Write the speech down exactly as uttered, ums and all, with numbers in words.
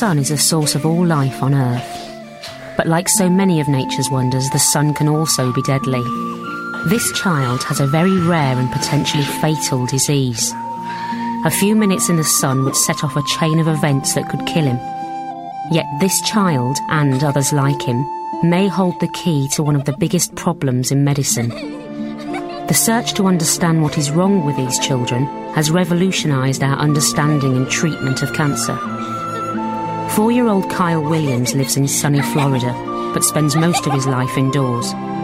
sun is the source of all life on Earth. But like so many of nature's wonders, the sun can also be deadly. This child has a very rare and potentially fatal disease. A few minutes in the sun would set off a chain of events that could kill him. Yet this child, and others like him, may hold the key to one of the biggest problems in medicine. The search to understand what is wrong with these children has revolutionised our understanding and treatment of cancer. Four-year-old Kyle Williams lives in sunny Florida, but spends most of his life indoors.